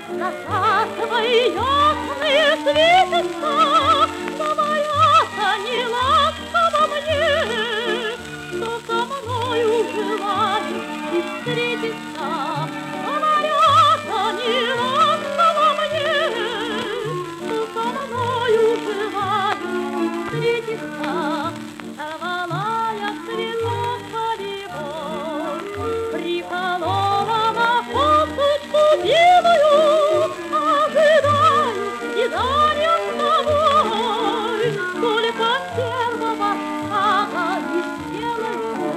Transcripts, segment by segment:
Твои ясные светятся, говорят они ласково мне, что со мною желают и встретиться. Говорят они ласково мне, что со мною желают и встретиться. Сорвала я цветок полевой, приколола на косточку белую, ожидаю свидания с тобой, только первого шага не сделаю.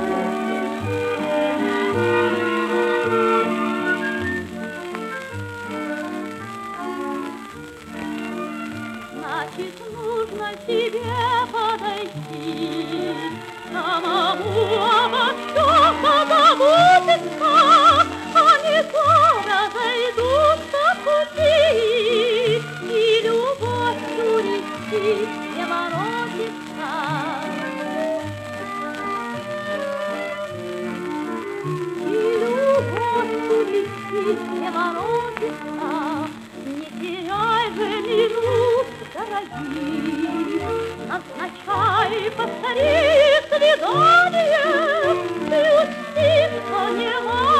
Значит, нужно тебе подойти, самому обо всем позаботиться, а не то разойдутся пути, и любовью речи не воротится. И любовью речи не воротится. Не теряй же минут, дорогие, назначай поскорее свидание, ты учти, что не могу.